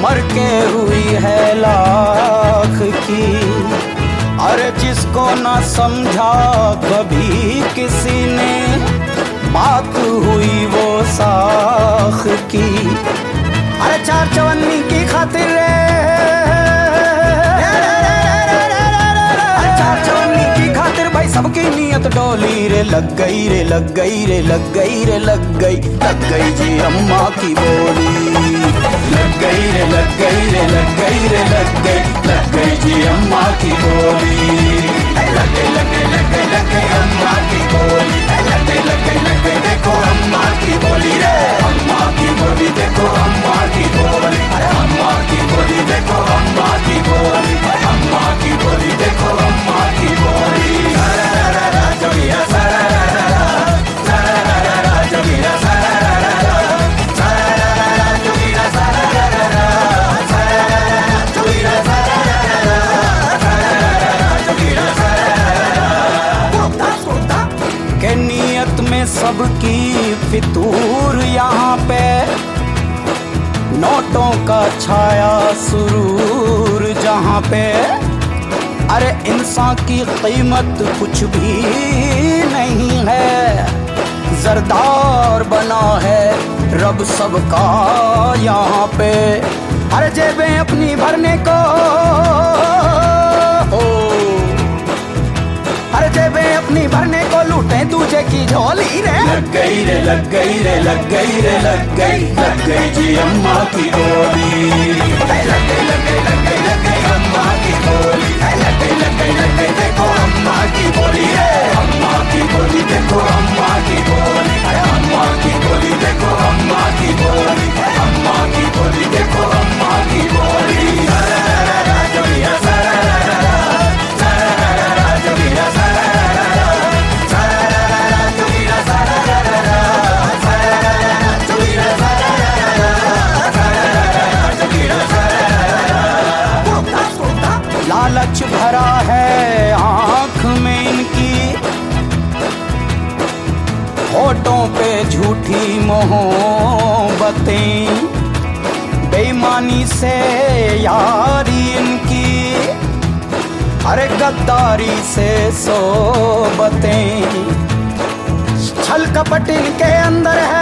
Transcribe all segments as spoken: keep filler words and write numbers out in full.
मर के हुई है लाख की। अरे जिसको ना समझा कभी किसी ने, बात हुई वो साख की। अरे चार चवन्नी की खातिर रे, चार चवन्नी की खातिर भाई सबकी नीयत डोली रे। लग गई रे लग गई रे लग गई रे लग गई, लग गई जी अम्मा की बोली। लग गई रे लग गई रे लग गई रे लग गई, लग गई जी अम्मा की बोली। लग गई लग गई लग गई लग गई अम्मा की बोली। लग गई लग गई लग गई देखो अम्मा की बोली रे। अम्मा की बोली देखो अम्मा की बोली। अम्मा की बोली देखो अम्मा की बोली। अम्मा की बोली देखो अम्मा की बोली। जोगिया सारा सारा जोगिया सारा सारा जोगिया सारा जोगिया सारा के नियत में सबकी फितूर यहाँ पे। नोटों का छाया सुरूर जहाँ पे। अरे इंसान की कीमत कुछ भी नहीं है, जरदार बना है रब सबका यहाँ पे। अरे जेबें अपनी भरने को, ओ अरे जेबें अपनी भरने को लूटे दूजे की झोली रे। लग गई रे लग गई रे लग गई रे लग गई, लग गई जी अम्मा की बोली। लग गई लग गई लग गई लग गई अम्मा की बोली। लग गई लग गई लग गई देखो अम्मा की बोली रे। अम्मा की बोली देखो अम्मा की बोली। अम्मा की बोली देखो अम्मा की बोली। अम्मा की बोली देखो अम्मा की बोली। जोगिया सारा सारा जोगिया सारा सारा जोगिया सारा जोगिया सारा। लालच भरा है आँख में इनकी, होठों पे झूठी मोहब्बतें। बेईमानी से यारी इनकी, अरे गद्दारी से सोबतें। छल कपट इनके अंदर है,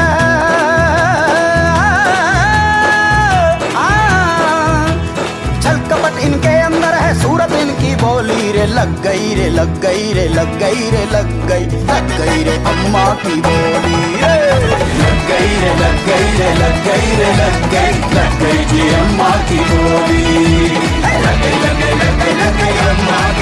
छल कपट इनके अंदर है, सूरत इनकी बोली रे। लग गई रे लग गई रे लग गई रे लग गई, लग गई रे अम्मा की बोली रे। लग गई रे लग गई रे लग गई रे लग गई, लग गई जी अम्मा की बोली। लग गई लग गई लग गई लग गई अम्मा